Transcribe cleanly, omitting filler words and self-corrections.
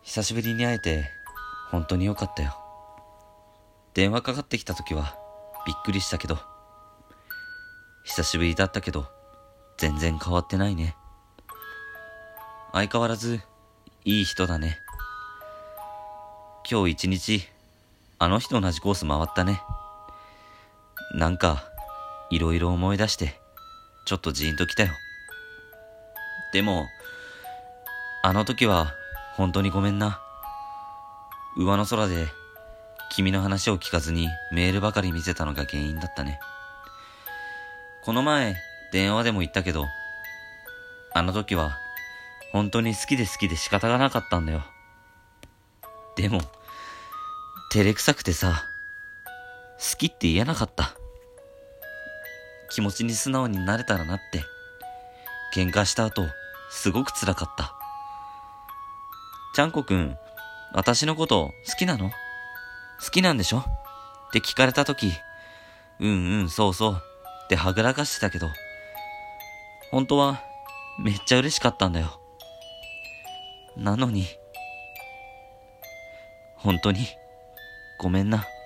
久しぶりに会えて本当によかったよ。電話かかってきた時はびっくりしたけど、久しぶりだったけど全然変わってないね。相変わらずいい人だね。今日一日あの人と同じコース回ったね。なんかいろいろ思い出してちょっとジーンときたよ。でもあの時は本当にごめんな。上の空で君の話を聞かずにメールばかり見せたのが原因だったね。この前電話でも言ったけど、あの時は本当に好きで仕方がなかったんだよ。でも照れくさくてさ、好きって言えなかった。気持ちに素直になれたらなって。喧嘩した後すごく辛かった。ちゃんこくん、私のこと好きなの？好きなんでしょって聞かれた時、そうそうってはぐらかしてたけど、本当はめっちゃ嬉しかったんだよ。なのに本当にごめんな。